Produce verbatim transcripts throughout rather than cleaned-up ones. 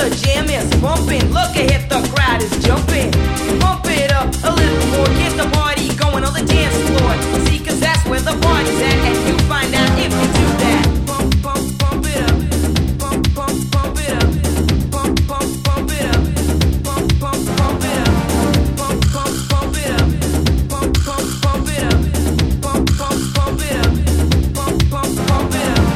the jam is bumping. Look ahead, the crowd is jumping. Pump it up a little more. Get the party going on the dance floor. See, cause that's where the party's at. And you find out if you do that. Pump, pump, pump it up. Pump, pump, pump it up. Pump, pump, pump it up. Pump, pump, pump it up. Pump, pump, pump it up. Pump, pump, pump it up. Pump, pump, pump it up. Pump, pump, pump it up.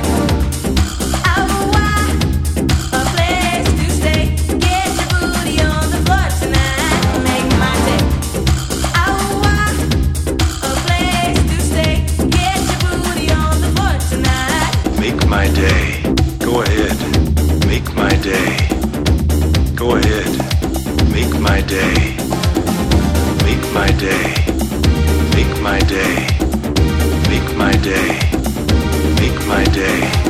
My day. Go ahead. Make my day. Go ahead. Make my day. Make my day. Make my day. Make my day. Make my day.